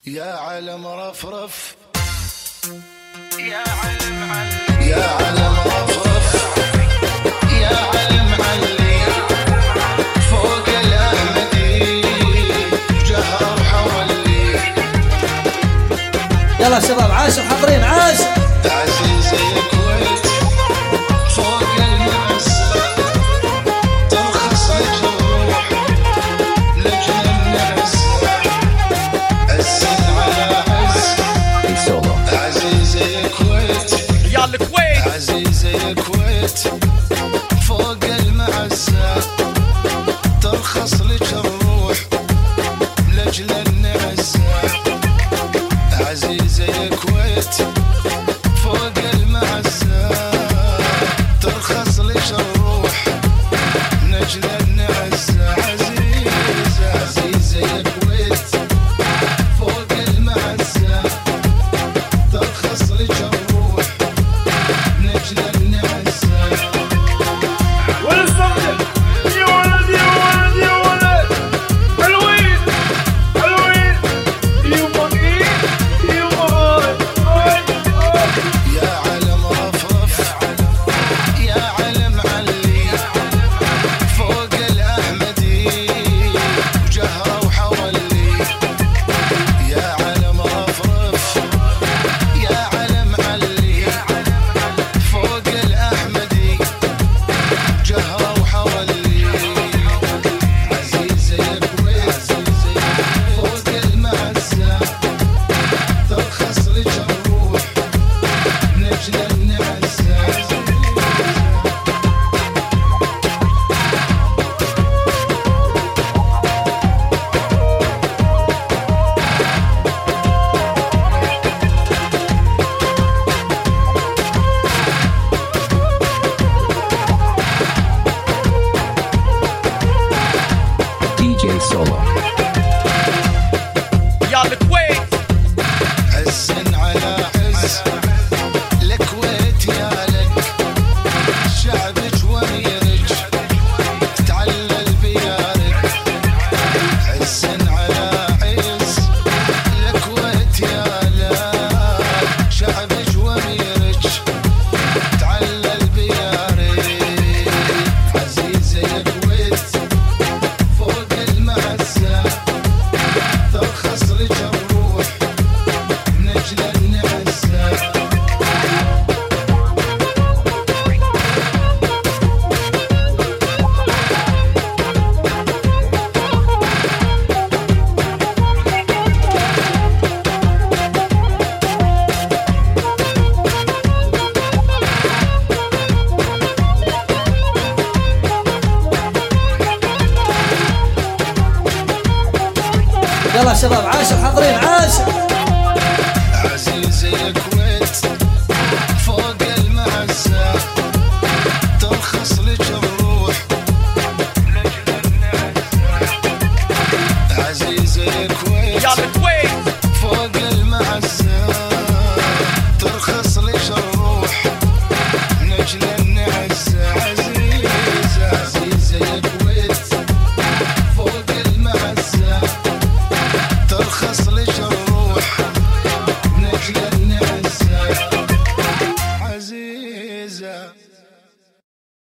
يا علم رفرف يا علم علي يا علم رفرف يا علم علي فوق الأحمدي جهر حولي. يلا شباب عاشر حاضرين عاشر عزيزي الكويت فوق المعز ترخص الجروح لجل النعس السن على عز عزيزي الكويت يا الكويت عزيزي الكويت فوق المعزة ترخص لك الروح لجل النعس عزيزي الكويت فوق المعزة ترخص لك الروح نجل النعس عزيزي الكويت فوق المعزة ترخص لك الروح نجل النعس. ولا الصمت يا ولد يا ولد يا ولد حلوين حلوين يومين يومين يا علم رفرف يا علم علي فوق الأحمدي جهرة وحولي. يا علم رفرف يا علم علي فوق الأحمدي جهرة وحولي. عزيزي الكويت فوق المعزة ترخص لك الروح نجل النعس. DJ Solo. يا الكويت عز على عز الكويت يا لك شعبك وميرك تعلل بيارك. عز على عز الكويت يا لك شعبك وميرك تعلل بيارك. عزيزي الكويت فوق المعزة ترخص لك الروح نجل النعس. يلا شباب عاشر حاضرين عاشر عزيزي الكويت